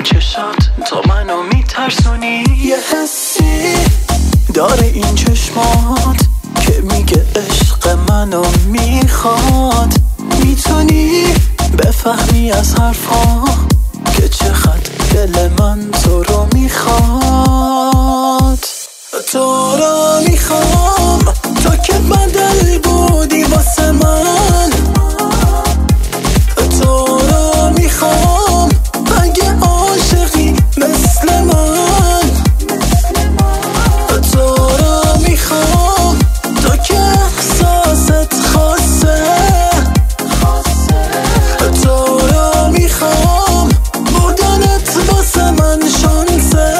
چشات تو منو میترسونی. یه حسی داره این چشمات که میگه عشق منو میخواد. میتونی بفهمی از حرفا که چقدر دل من تو رو میخواد. تو رو میخوام، تو که بدل بودی واسه من. تو رو میخوام اگه عاشقی مثل من. تو رو میخوام، تو که احساست خاصه. تو رو میخوام، بودنت واسه من شانسه.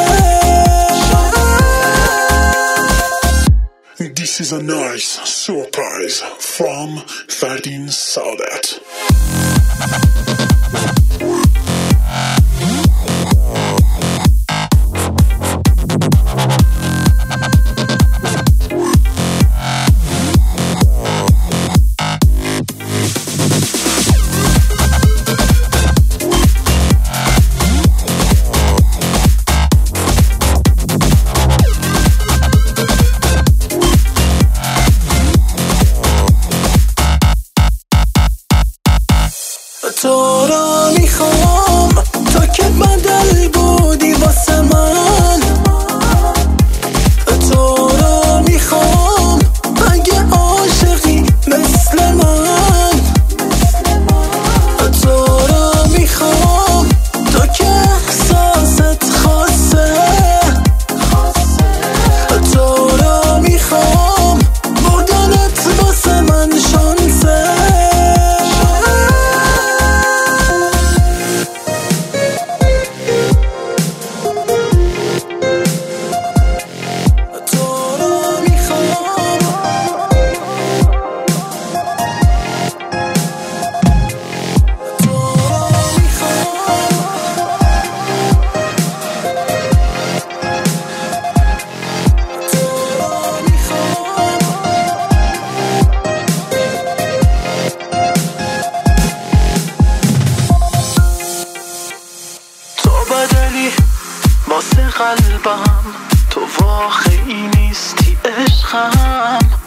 This is a nice surprise from Ferdin Saadet. تو رو میخوام، تو که بدل بودی واسه من. تو رو میخوام اگه عاشقی مثل من. تو رو میخوام، تو که احساست خاصه. تو رو میخوام، بودنت واسه من شانسه. واسه قلبم تو واقعی نیستی عشقم.